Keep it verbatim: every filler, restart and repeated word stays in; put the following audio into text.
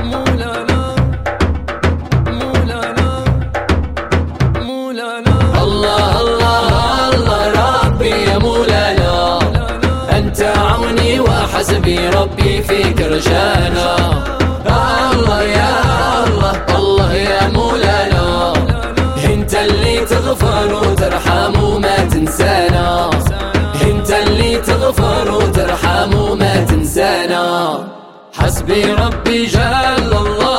مولانا مولانا مولانا. الله الله الله ربي يا مولانا، أنت عوني وحسبي ربي فيك رجانا. الله يا الله الله يا مولانا، انت اللي تغفر وترحم وما تنسانا، انت اللي تغفر وترحم وما تنسانا. حسبي ربي جل الله.